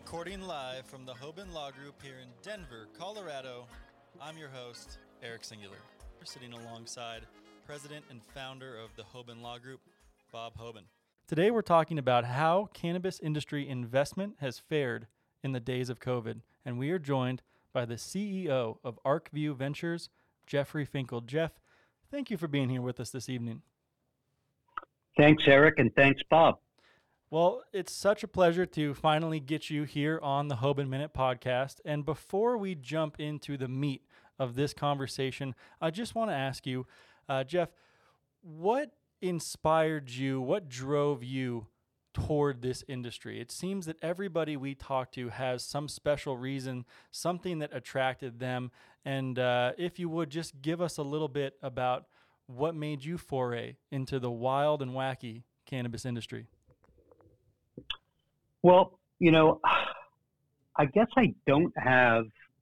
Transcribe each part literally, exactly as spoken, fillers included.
Recording live from the Hoban Law Group here in Denver, Colorado, I'm your host, Eric Singular. We're sitting alongside President and founder of the Hoban Law Group, Bob Hoban. Today we're talking about how cannabis industry investment has fared in the days of COVID, and we are joined by the C E O of ArcView Ventures, Jeffrey Finkel. Jeff, thank you for being here with us this evening. Thanks, Eric, and thanks, Bob. Well, it's such a pleasure to finally get you here on the Hoban Minute podcast. And before we jump into the meat of this conversation, I just want to ask you, uh, Jeff, what inspired you, what drove you toward this industry? It seems that everybody we talk to has some special reason, something that attracted them. And uh, if you would just give us a little bit about what made you foray into the wild and wacky cannabis industry. Well, you know, I guess I don't have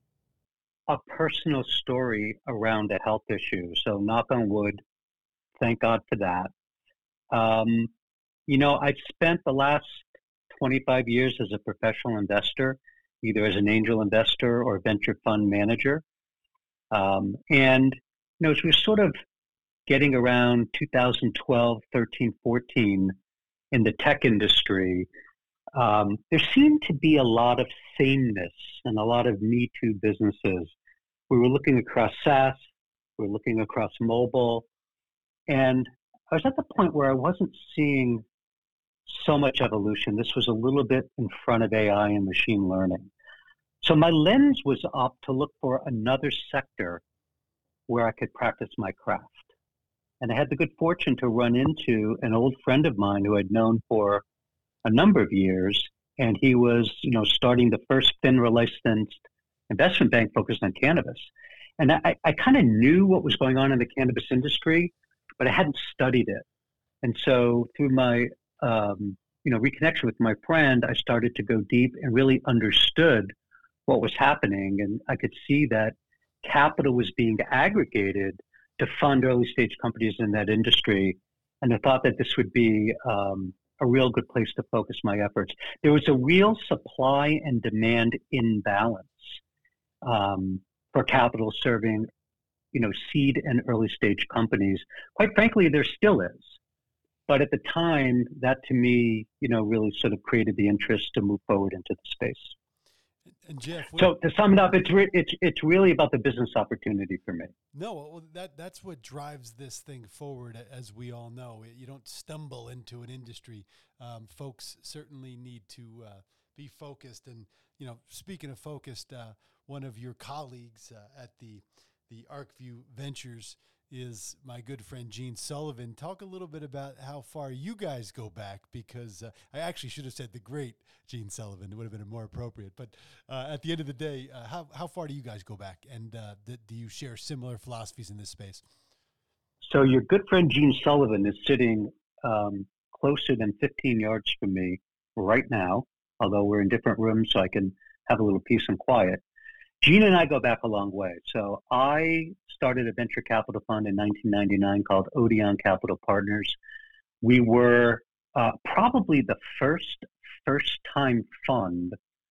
a personal story around a health issue. So knock on wood, thank God for that. Um, you know, I've spent the last twenty-five years as a professional investor, either as an angel investor or venture fund manager. Um, and, you know, as we're sort of getting around two thousand twelve, thirteen, fourteen in the tech industry, Um, there seemed to be a lot of sameness and a lot of Me Too businesses. We were looking across SaaS, we were looking across mobile, and I was at the point where I wasn't seeing so much evolution. This was a little bit in front of A I and machine learning. So my lens was up to look for another sector where I could practice my craft. And I had the good fortune to run into an old friend of mine who I'd known for a number of years, and he was, you know, starting the first FINRA licensed investment bank focused on cannabis. And I, I kind of knew what was going on in the cannabis industry, but I hadn't studied it. And so through my, um, you know, reconnection with my friend, I started to go deep and really understood what was happening. And I could see that capital was being aggregated to fund early stage companies in that industry. And I thought that this would be, um, a real good place to focus my efforts. There was a real supply and demand imbalance um, for capital serving, you know, seed and early stage companies. Quite frankly, there still is. But at the time, that to me, you know, really sort of created the interest to move forward into the space. And Jeff, so to sum it up, it's re- it's it's really about the business opportunity for me. No, well, that that's what drives this thing forward, as we all know. You don't stumble into an industry. Um, folks certainly need to uh, be focused. And you know, speaking of focused, uh, one of your colleagues uh, at the the ArcView Ventures is my good friend Gene Sullivan. Talk a little bit about how far you guys go back, because uh, I actually should have said the great Gene Sullivan. It would have been more appropriate. But uh, at the end of the day, uh, how how far do you guys go back, and uh, th- do you share similar philosophies in this space? So your good friend Gene Sullivan is sitting um, closer than fifteen yards from me right now, although we're in different rooms, so I can have a little peace and quiet. Gene and I go back a long way. So I started a venture capital fund in nineteen ninety-nine called Odeon Capital Partners. We were uh, probably the first first-time fund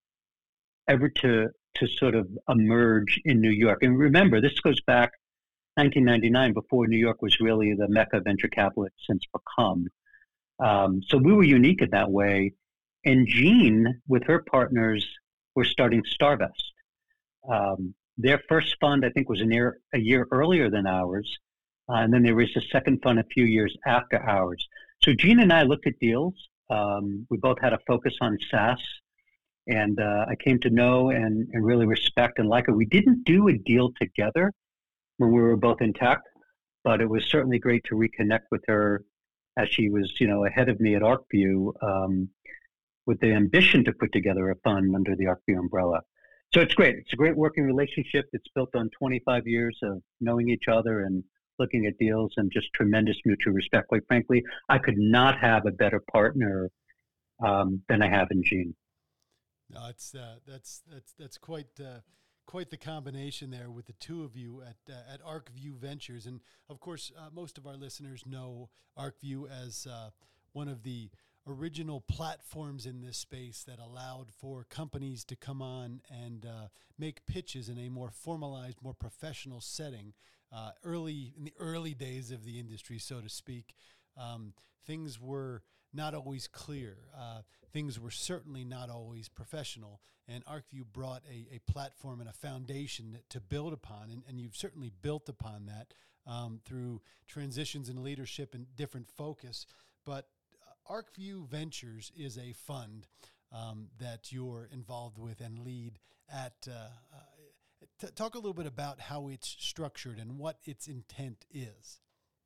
ever to to sort of emerge in New York. And remember, this goes back nineteen ninety-nine, before New York was really the mecca of venture capital it's since become. Um, so we were unique in that way. And Jean, with her partners, were starting Starvest. Um, their first fund, I think, was a year, a year earlier than ours. Uh, and then they raised a second fund a few years after ours. So Gene and I looked at deals. Um, we both had a focus on SaaS. And uh, I came to know and, and really respect and like her. We didn't do a deal together when we were both in tech, but it was certainly great to reconnect with her as she was, you know, ahead of me at ArcView, um, with the ambition to put together a fund under the ArcView umbrella. So it's great. It's a great working relationship. It's built on twenty-five years of knowing each other and looking at deals, and just tremendous mutual respect. Quite frankly, I could not have a better partner um, than I have in Gene. No, it's uh, that's that's that's quite uh, quite the combination there with the two of you at uh, at ArcView Ventures, and of course, uh, most of our listeners know ArcView as uh, one of the original platforms in this space that allowed for companies to come on and uh, make pitches in a more formalized, more professional setting. Uh, early in the early days of the industry, so to speak, um, things were not always clear. Uh, things were certainly not always professional. And ArcView brought a, a platform and a foundation to build upon, and, and you've certainly built upon that um, through transitions in leadership and different focus. But uh, ArcView Ventures is a fund um, that you're involved with and lead at. Uh, uh, t- talk a little bit about how it's structured and what its intent is.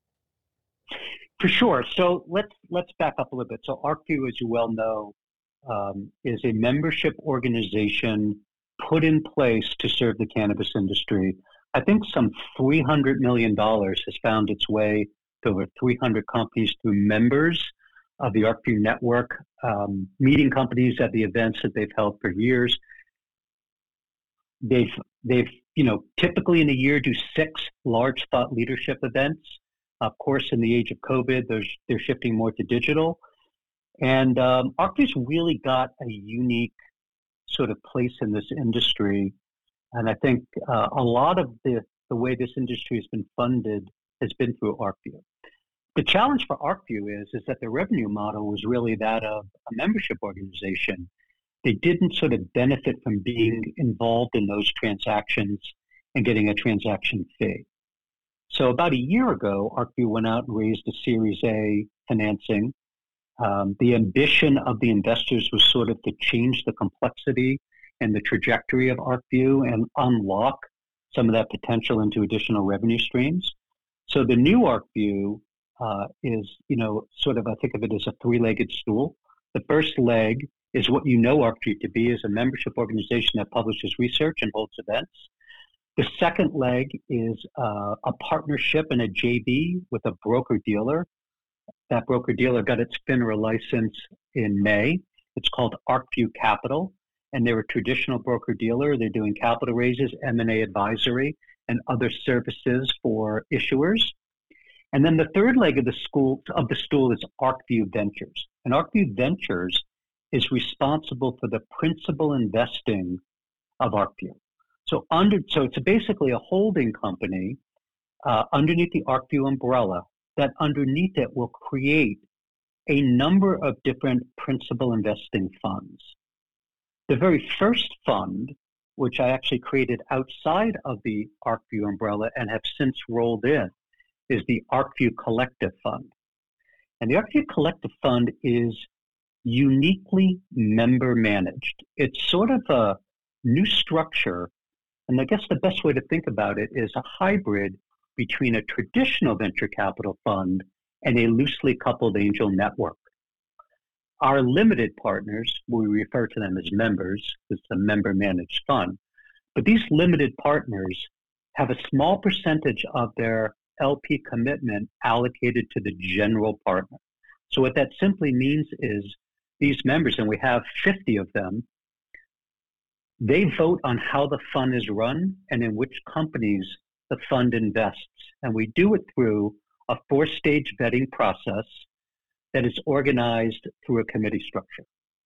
For sure. So let's let's back up a little bit. So ArcView, as you well know, um, is a membership organization put in place to serve the cannabis industry. I think some three hundred million dollars has found its way to over three hundred companies through members of the ArcView network, um, meeting companies at the events that they've held for years. They've they've you know typically in a year do six large thought leadership events. Of course, in the age of COVID, they're, they're shifting more to digital. And um, ArcView's really got a unique sort of place in this industry. And I think uh, a lot of the, the way this industry has been funded has been through ArcView. The challenge for ArcView is, is that the revenue model was really that of a membership organization. They didn't sort of benefit from being involved in those transactions and getting a transaction fee. So about a year ago, ArcView went out and raised a Series A financing. Um, the ambition of the investors was sort of to change the complexity and the trajectory of ArcView and unlock some of that potential into additional revenue streams. So the new ArcView uh, is, you know, sort of, I think of it as a three-legged stool. The first leg is what you know ArcView to be, is a membership organization that publishes research and holds events. The second leg is uh, a partnership and a J V with a broker-dealer. That broker-dealer got its FINRA license in May. It's called ArcView Capital, and they're a traditional broker-dealer. They're doing capital raises, M and A advisory, and other services for issuers. And then the third leg of the, school, of the stool is ArcView Ventures. And ArcView Ventures is responsible for the principal investing of ArcView. So under, so it's basically a holding company uh, underneath the ArcView umbrella that underneath it will create a number of different principal investing funds. The very first fund, which I actually created outside of the ArcView umbrella and have since rolled in, is the ArcView Collective Fund. And the ArcView Collective Fund is uniquely member managed. It's sort of a new structure. And I guess the best way to think about it is a hybrid between a traditional venture capital fund and a loosely coupled angel network. Our limited partners, we refer to them as members, it's a member managed fund, but these limited partners have a small percentage of their L P commitment allocated to the general partner. So what that simply means is these members, and we have fifty of them, they vote on how the fund is run and in which companies the fund invests. And we do it through a four-stage vetting process that is organized through a committee structure.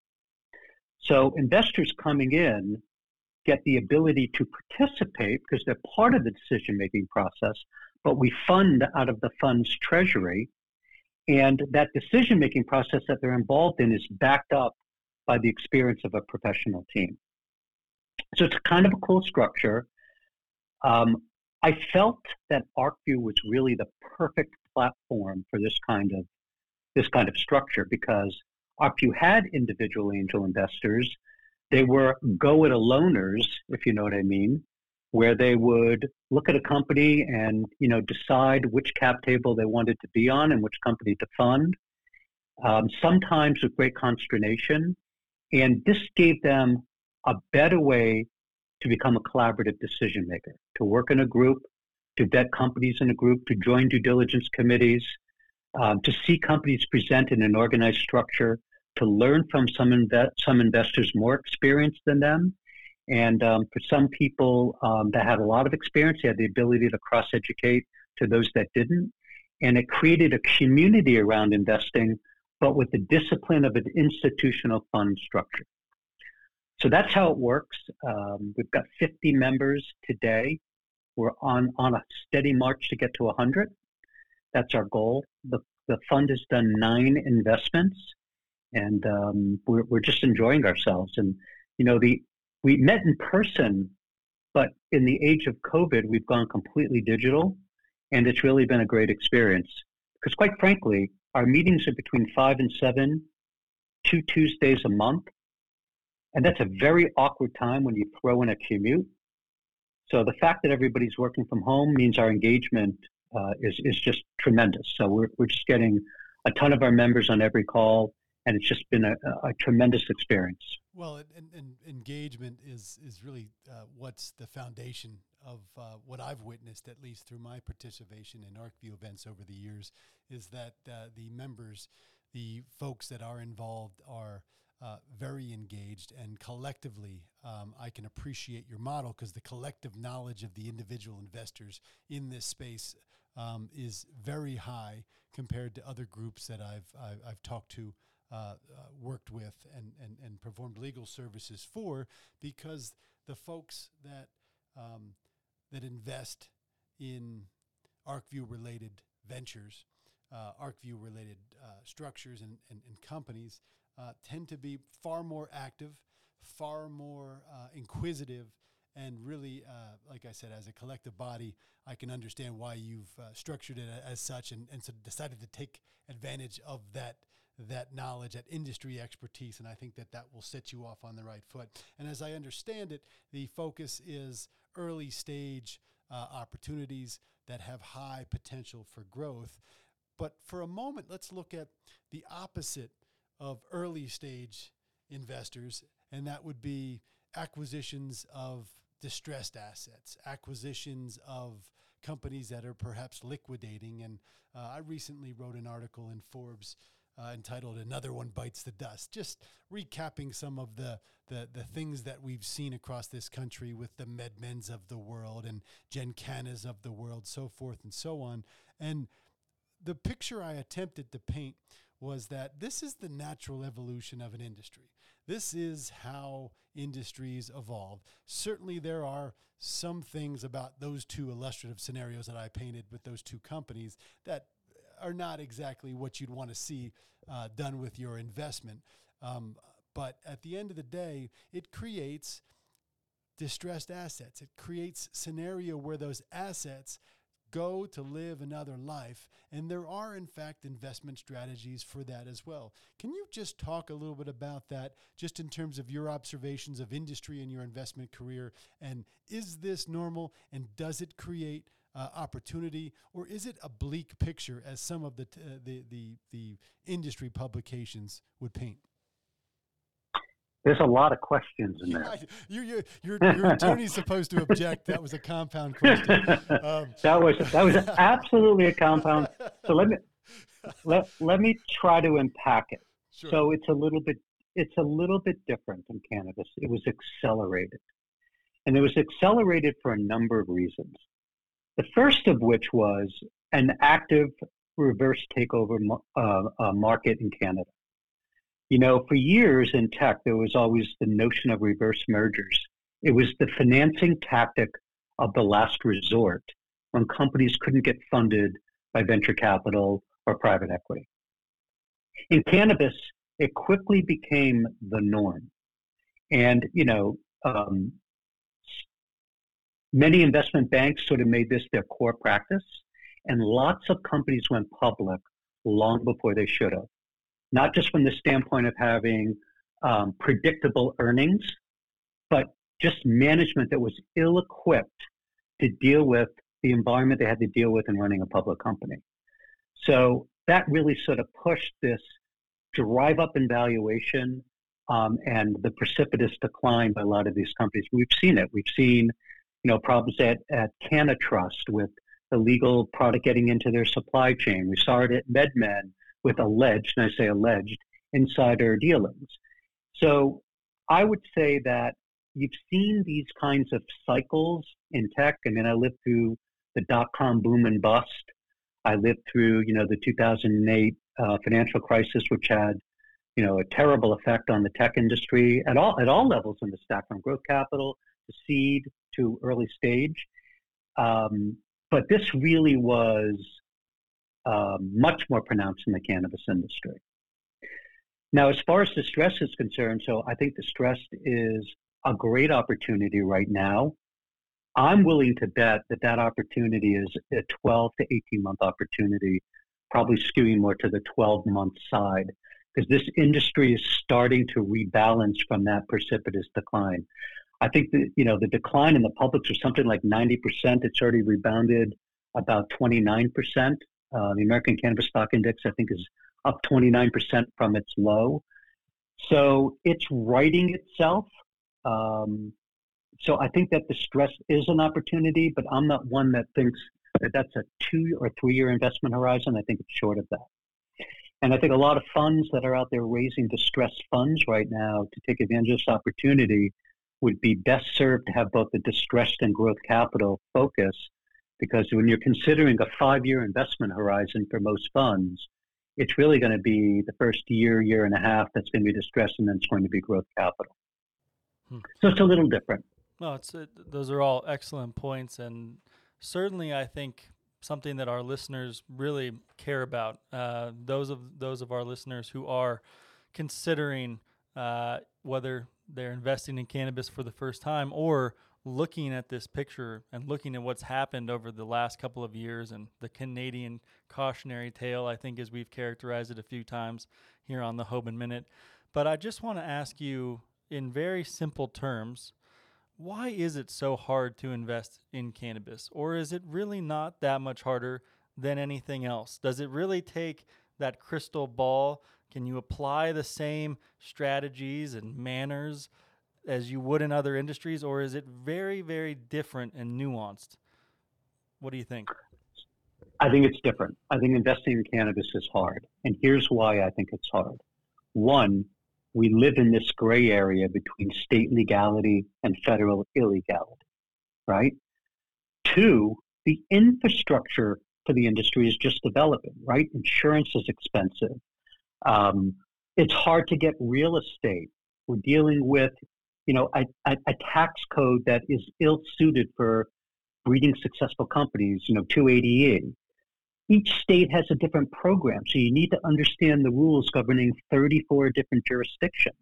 So investors coming in get the ability to participate because they're part of the decision-making process, but we fund out of the fund's treasury. And that decision-making process that they're involved in is backed up by the experience of a professional team. So it's kind of a cool structure. Um, I felt that ArcView was really the perfect platform for this kind of this kind of structure because ArcView had individual angel investors. They were go-it-aloners, if you know what I mean, where they would look at a company and you know decide which cap table they wanted to be on and which company to fund. Um, sometimes with great consternation, and this gave them a better way to become a collaborative decision maker, to work in a group, to vet companies in a group, to join due diligence committees, um, to see companies present in an organized structure, to learn from some inve- some investors more experienced than them. And um, for some people um, that had a lot of experience, they had the ability to cross-educate to those that didn't. And it created a community around investing, but with the discipline of an institutional fund structure. So that's how it works. Um, we've got fifty members today. We're on, on a steady march to get to one hundred. That's our goal. The, the fund has done nine investments, and um, we're, we're just enjoying ourselves. And, you know, the we met in person, but in the age of COVID, we've gone completely digital, and it's really been a great experience. Because quite frankly, our meetings are between five and seven, two Tuesdays a month. And that's a very awkward time when you throw in a commute. So the fact that everybody's working from home means our engagement uh, is, is just tremendous. So we're, we're just getting a ton of our members on every call, and it's just been a, a tremendous experience. Well, and, and engagement is, is really uh, what's the foundation of uh, what I've witnessed, at least through my participation in ArcView events over the years, is that uh, the members, the folks that are involved are uh, very engaged, and collectively um, I can appreciate your model because the collective knowledge of the individual investors in this space um, is very high compared to other groups that I've, I've, I've talked to, uh, uh, worked with, and, and, and performed legal services for, because the folks that um, that invest in ArcView-related ventures, uh, ArcView-related uh, structures and, and, and companies uh, tend to be far more active, far more uh, inquisitive, and really, uh, like I said, as a collective body, I can understand why you've uh, structured it as such, and, and so decided to take advantage of that that knowledge, that industry expertise, and I think that that will set you off on the right foot. And as I understand it, the focus is early stage uh, opportunities that have high potential for growth. But for a moment, let's look at the opposite of early stage investors, and that would be acquisitions of distressed assets, acquisitions of companies that are perhaps liquidating. And uh, I recently wrote an article in Forbes Uh, entitled "Another One Bites the Dust," just recapping some of the, the the things that we've seen across this country with the MedMens of the world and Gencanas of the world, so forth and so on. And the picture I attempted to paint was that this is the natural evolution of an industry. This is how industries evolve. Certainly there are some things about those two illustrative scenarios that I painted with those two companies that are not exactly what you'd want to see uh, done with your investment. Um, but at the end of the day, it creates distressed assets. It creates scenario where those assets go to live another life. And there are, in fact, investment strategies for that as well. Can you just talk a little bit about that, just in terms of your observations of industry in your investment career? And is this normal, and does it create Uh, opportunity, or is it a bleak picture as some of the, t- uh, the the the industry publications would paint? There's a lot of questions in there. you, you, your, your attorney's supposed to object. That was a compound question. Um, that was that was absolutely a compound. So let me let let me try to unpack it. Sure. So it's a little bit it's a little bit different in cannabis. It was accelerated, and it was accelerated for a number of reasons. The first of which was an active reverse takeover uh, uh, market in Canada. You know, for years in tech, there was always the notion of reverse mergers. It was the financing tactic of the last resort when companies couldn't get funded by venture capital or private equity. In cannabis, it quickly became the norm. And, you know, um, many investment banks sort of made this their core practice, and lots of companies went public long before they should have. Not just from the standpoint of having um, predictable earnings, but just management that was ill-equipped to deal with the environment they had to deal with in running a public company. So that really sort of pushed this drive up in valuation um, and the precipitous decline by a lot of these companies. We've seen it. We've seen you know, problems at, at CanaTrust with illegal product getting into their supply chain. We saw it at MedMen with alleged, and I say alleged, insider dealings. So I would say that you've seen these kinds of cycles in tech. I mean, I lived through the dot-com boom and bust. I lived through, you know, the two thousand eight uh, financial crisis, which had, you know, a terrible effect on the tech industry at all at all levels in the stack, from growth capital to seed to early stage. Um, but this really was um, much more pronounced in the cannabis industry. Now, as far as distress is concerned, so I think distress is a great opportunity right now. I'm willing to bet that that opportunity is a twelve to eighteen month opportunity, probably skewing more to the twelve month side, because this industry is starting to rebalance from that precipitous decline. I think that, you know, the decline in the publics was something like ninety percent. It's already rebounded about twenty-nine percent. Uh, the American Cannabis Stock Index, I think, is up twenty-nine percent from its low. So it's righting itself. Um, so I think that distress is an opportunity, but I'm not one that thinks that that's a two or three year investment horizon. I think it's short of that. And I think a lot of funds that are out there raising distressed funds right now to take advantage of this opportunity would be best served to have both the distressed and growth capital focus, because when you're considering a five-year investment horizon for most funds, it's really going to be the first year, year and a half that's going to be distressed, and then it's going to be growth capital. Hmm. So it's a little different. No, it's it, those are all excellent points, and certainly I think something that our listeners really care about. Uh, those of those of our listeners who are considering uh, whether they're investing in cannabis for the first time or looking at this picture and looking at what's happened over the last couple of years and the Canadian cautionary tale, I think, as we've characterized it a few times here on the Hoban Minute. But I just want to ask you in very simple terms, why is it so hard to invest in cannabis? Or is it really not that much harder than anything else? Does it really take that crystal ball? Can you apply the same strategies and manners as you would in other industries? Or is it very, very different and nuanced? What do you think? I think it's different. I think investing in cannabis is hard. And here's why I think it's hard. One, we live in this gray area between state legality and federal illegality, right? Two, the infrastructure for the industry is just developing, right? Insurance is expensive. Um, it's hard to get real estate. We're dealing with, you know, a, a, a tax code that is ill-suited for breeding successful companies, you know, two eighty E. Each state has a different program, so you need to understand the rules governing thirty-four different jurisdictions.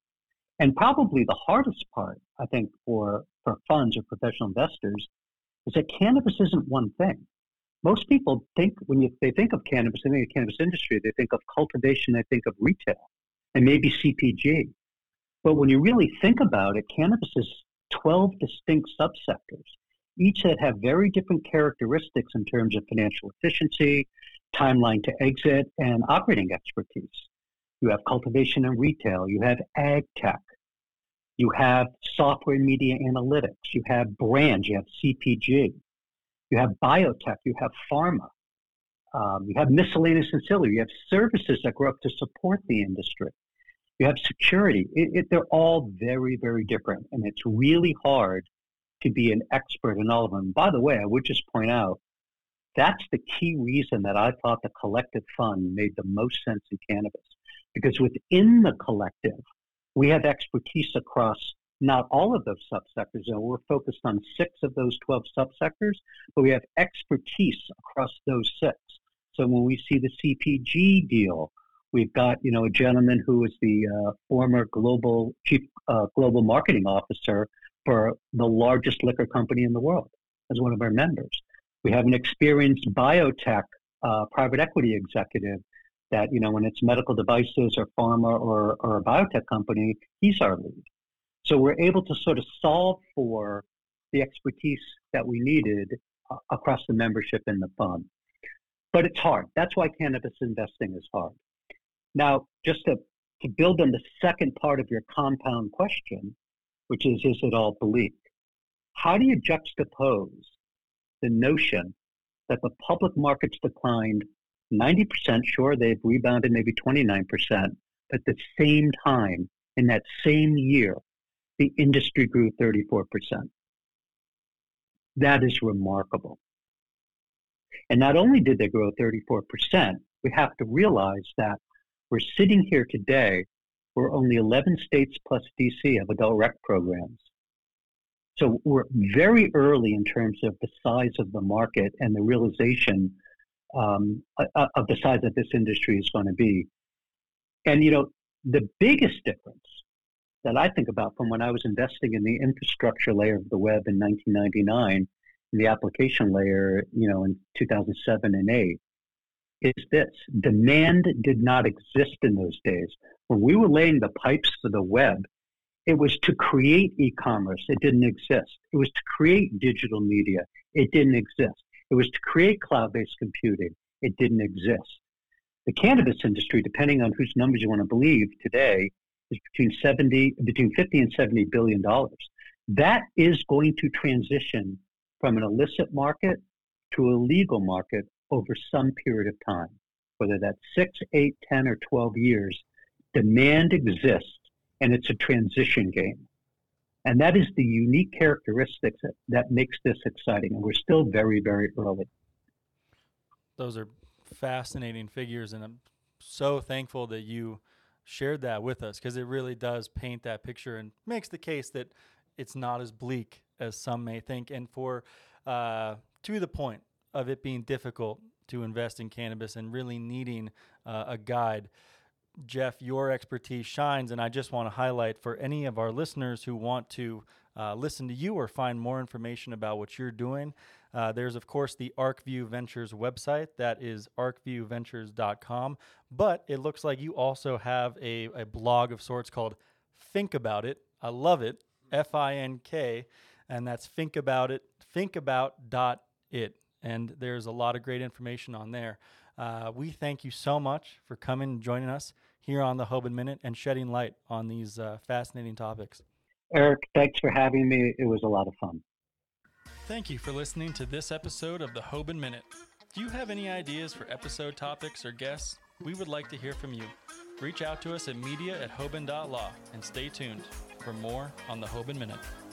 And probably the hardest part, I think, for, for funds or professional investors is that cannabis isn't one thing. Most people think, when you, they think of cannabis, they think of cannabis industry, they think of cultivation, they think of retail, and maybe C P G. But when you really think about it, cannabis is twelve distinct subsectors, each that have very different characteristics in terms of financial efficiency, timeline to exit, and operating expertise. You have cultivation and retail. You have ag tech. You have software and media analytics. You have brands. You have C P G. You have biotech. You have pharma. Um, you have miscellaneous ancillary. You have services that grow up to support the industry. You have security. It, it, they're all very, very different, and it's really hard to be an expert in all of them. By the way, I would just point out, that's the key reason that I thought the collective fund made the most sense in cannabis. Because within the collective, we have expertise across not all of those subsectors. And we're focused on six of those twelve subsectors, but we have expertise across those six. So when we see the C P G deal, we've got, you know, a gentleman who is the uh, former global chief uh, global marketing officer for the largest liquor company in the world as one of our members. We have an experienced biotech uh, private equity executive that, you know, when it's medical devices or pharma or, or a biotech company, he's our lead. So we're able to sort of solve for the expertise that we needed uh, across the membership in the fund. But it's hard. That's why cannabis investing is hard. Now, just to, to build on the second part of your compound question, which is, is it all bleak? How do you juxtapose the notion that the public markets declined ninety percent, sure, they've rebounded maybe twenty-nine percent, but at the same time, in that same year, the industry grew thirty-four percent. That is remarkable. And not only did they grow thirty-four percent, we have to realize that we're sitting here today where only eleven states plus D C have adult rec programs. So we're very early in terms of the size of the market and the realization um, of the size that this industry is going to be. And, you know, the biggest difference that I think about from when I was investing in the infrastructure layer of the web in nineteen ninety-nine, and the application layer, you know, in two thousand seven and eight, is this. Demand did not exist in those days. When we were laying the pipes for the web, it was to create e-commerce. It didn't exist. It was to create digital media. It didn't exist. It was to create cloud-based computing. It didn't exist. The cannabis industry, depending on whose numbers you want to believe today, is between seventy, between fifty and seventy billion dollars. That is going to transition from an illicit market to a legal market over some period of time, whether that's six, eight, ten, or twelve years. Demand exists, and it's a transition game. And that is the unique characteristics that, that makes this exciting. And we're still very, very early. Those are fascinating figures, and I'm so thankful that you shared that with us, because it really does paint that picture and makes the case that it's not as bleak as some may think. And for uh, to the point of it being difficult to invest in cannabis and really needing uh, a guide, Jeff, your expertise shines, and I just want to highlight for any of our listeners who want to uh, listen to you or find more information about what you're doing. Uh, there's, of course, the ArcView Ventures website. That is arc view ventures dot com. But it looks like you also have a, a blog of sorts called Think About It. I love it, F I N K, and that's Think About It, think about dot it. And there's a lot of great information on there. Uh, we thank you so much for coming and joining us here on the Hoban Minute and shedding light on these uh, fascinating topics. Eric, thanks for having me. It was a lot of fun. Thank you for listening to this episode of the Hoban Minute. Do you have any ideas for episode topics or guests? We would like to hear from you. Reach out to us at media at hoban dot law and stay tuned for more on the Hoban Minute.